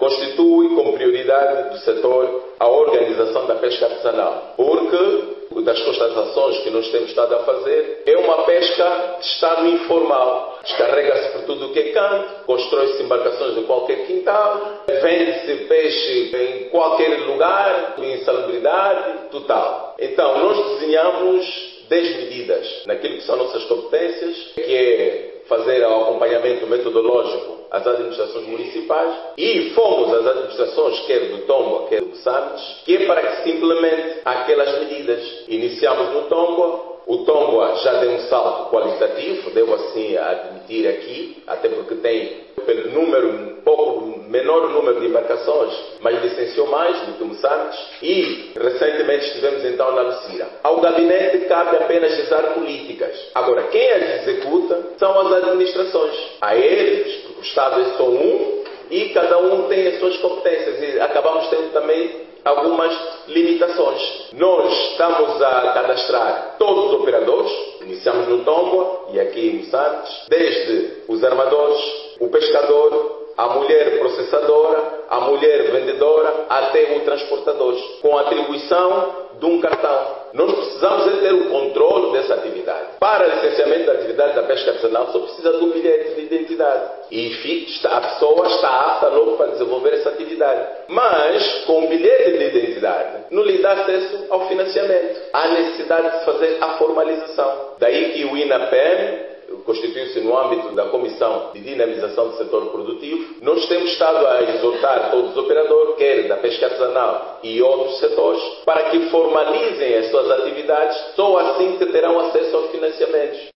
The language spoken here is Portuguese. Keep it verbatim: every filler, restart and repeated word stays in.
constitui como prioridade do setor a organização da pesca artesanal, porque das constatações que nós temos estado a fazer é uma pesca de estado informal. Descarrega-se por tudo o que é canto, constrói-se embarcações em qualquer quintal, vende-se peixe em qualquer lugar, insalubridade total. Então, nós desenhamos dez medidas naquilo que são nossas competências, que é fazer o acompanhamento metodológico às administrações municipais, e fomos às administrações, quer do Tomboa, quer do Moçambique, que é para que se implemente aquelas medidas. Iniciamos no Tomboa. O Tomboa já deu um salto qualitativo, devo assim admitir aqui, até porque tem, pelo número, um pouco menor número de embarcações, mas licenciou mais do que o Moçambique, e recentemente estivemos então na Lucira. Ao gabinete cabe apenas gestão políticas. Agora, quem as executa são as administrações. A eles, porque o Estado é só um, e cada um tem as suas competências, e acabamos tendo também algumas limitações. Nós estamos a cadastrar todos os operadores, iniciamos no Tomboa e aqui em Moçambique, desde os armadores, o pescador, a mulher processadora, a mulher vendedora, até o transportador, com a atribuição de um cartão. Nós precisamos de ter o controle dessa atividade. Para licenciamento da atividade da pesca artesanal, só precisa de um bilhete de identidade. E a pessoa está apta logo para desenvolver essa atividade. Mas, com o bilhete de identidade, não lhe dá acesso ao financiamento. Há necessidade de fazer a formalização. Daí que o INAPEM constituiu-se no âmbito da Comissão de Dinamização do Setor Produtivo. Nós temos estado a exortar todos os operadores, quer da pesca artesanal e outros setores, para que formalizem as suas atividades, só assim que terão acesso aos financiamentos.